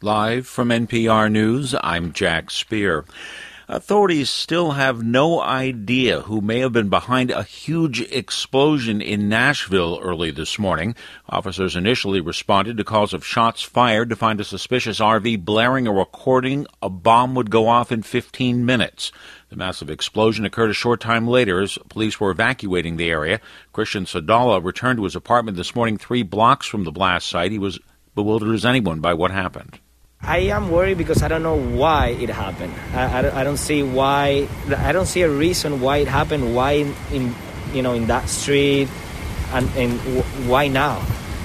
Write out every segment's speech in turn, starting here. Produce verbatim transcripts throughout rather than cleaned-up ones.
Live from N P R News, I'm Jack Speer. Authorities still have no idea who may have been behind a huge explosion in Nashville early this morning. Officers initially responded to calls of shots fired to find a suspicious R V blaring a recording a bomb would go off in fifteen minutes. The massive explosion occurred a short time later as police were evacuating the area. Christian Sadala returned to his apartment this morning three blocks from the blast site. He was bewildered as anyone by what happened. I am worried because I don't know why it happened. I, I, I don't see why. I don't see a reason why it happened. Why in, in you know in that street, and and why now?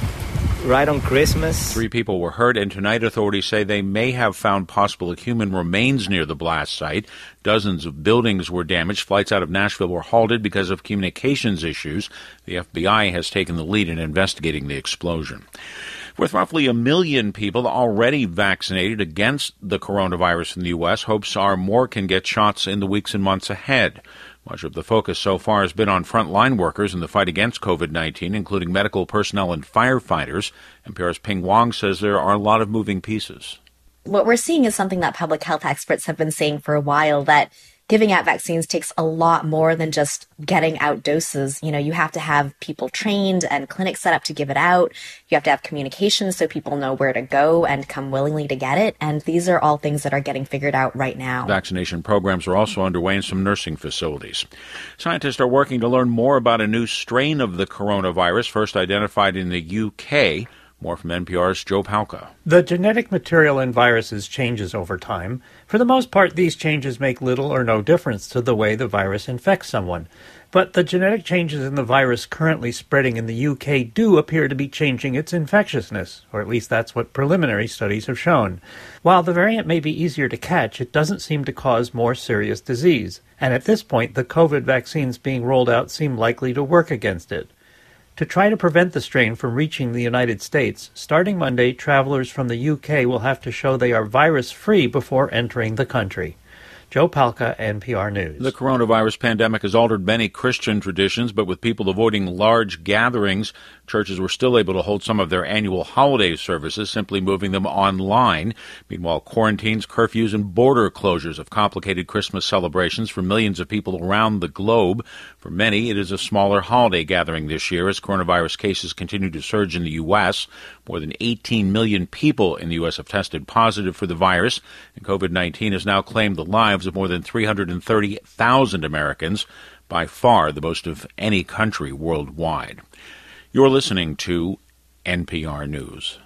Right on Christmas. Three people were hurt, and tonight authorities say they may have found possible human remains near the blast site. Dozens of buildings were damaged. Flights out of Nashville were halted because of communications issues. The F B I has taken the lead in investigating the explosion. With roughly a million people already vaccinated against the coronavirus in the U S, hopes are more can get shots in the weeks and months ahead. Much of the focus so far has been on frontline workers in the fight against COVID nineteen, including medical personnel and firefighters. N P R's Ping Wong says there are a lot of moving pieces. What we're seeing is something that public health experts have been saying for a while, that giving out vaccines takes a lot more than just getting out doses. You know, you have to have people trained and clinics set up to give it out. You have to have communication so people know where to go and come willingly to get it. And these are all things that are getting figured out right now. Vaccination programs are also underway in some nursing facilities. Scientists are working to learn more about a new strain of the coronavirus, first identified in the U K. More from N P R's Joe Palca. The genetic material in viruses changes over time. For the most part, these changes make little or no difference to the way the virus infects someone. But the genetic changes in the virus currently spreading in the U K do appear to be changing its infectiousness, or at least that's what preliminary studies have shown. While the variant may be easier to catch, it doesn't seem to cause more serious disease. And at this point, the COVID vaccines being rolled out seem likely to work against it. To try to prevent the strain from reaching the United States, starting Monday, travelers from the U K will have to show they are virus-free before entering the country. Joe Palca, N P R News. The coronavirus pandemic has altered many Christian traditions, but with people avoiding large gatherings, churches were still able to hold some of their annual holiday services, simply moving them online. Meanwhile, quarantines, curfews, and border closures have complicated Christmas celebrations for millions of people around the globe. For many, it is a smaller holiday gathering this year as coronavirus cases continue to surge in the U S. More than eighteen million people in the U S have tested positive for the virus, and COVID nineteen has now claimed the lives of more than three hundred thirty thousand Americans, by far the most of any country worldwide. You're listening to N P R News.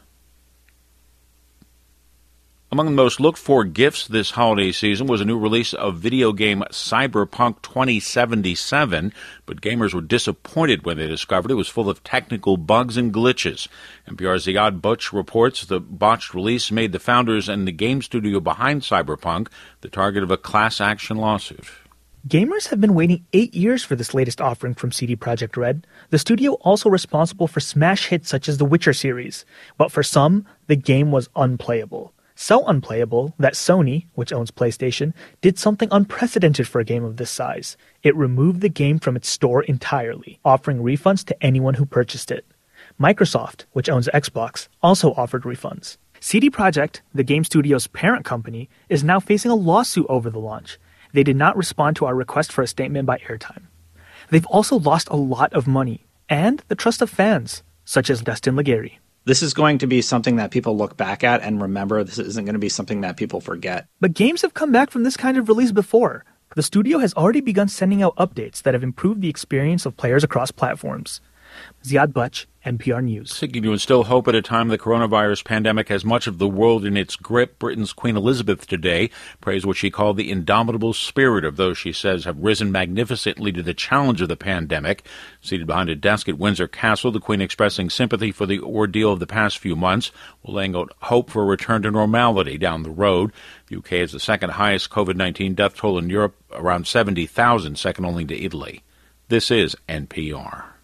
Among the most looked-for gifts this holiday season was a new release of video game Cyberpunk twenty seventy-seven, but gamers were disappointed when they discovered it was full of technical bugs and glitches. N P R's Ziad Butch reports the botched release made the founders and the game studio behind Cyberpunk the target of a class-action lawsuit. Gamers have been waiting eight years for this latest offering from C D Projekt Red, the studio also responsible for smash hits such as the Witcher series. But for some, the game was unplayable. So unplayable that Sony, which owns PlayStation, did something unprecedented for a game of this size. It removed the game from its store entirely, offering refunds to anyone who purchased it. Microsoft, which owns Xbox, also offered refunds. C D Projekt, the game studio's parent company, is now facing a lawsuit over the launch. They did not respond to our request for a statement by airtime. They've also lost a lot of money and the trust of fans, such as Dustin Legary. This is going to be something that people look back at and remember. This isn't going to be something that people forget. But games have come back from this kind of release before. The studio has already begun sending out updates that have improved the experience of players across platforms. Ziad Butch, N P R News. Seeking to instill hope at a time the coronavirus pandemic has much of the world in its grip, Britain's Queen Elizabeth today praised what she called the indomitable spirit of those she says have risen magnificently to the challenge of the pandemic. Seated behind a desk at Windsor Castle, the Queen expressing sympathy for the ordeal of the past few months, while laying out hope for a return to normality down the road. The U K has the second highest COVID nineteen death toll in Europe, around seventy thousand, second only to Italy. This is N P R.